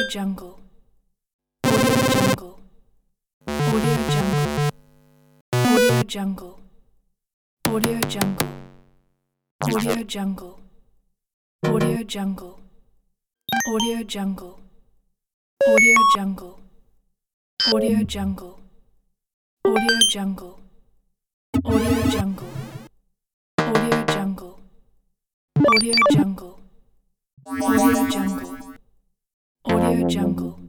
Jungle. Audio Jungle. Audio Jungle. Audio Jungle. Audio Jungle. Audio Jungle. Audio Jungle. Audio Jungle. Audio Jungle. Audio Jungle. Audio Jungle. Audio Jungle. Audio Jungle. Audio Jungle. Audio Jungle.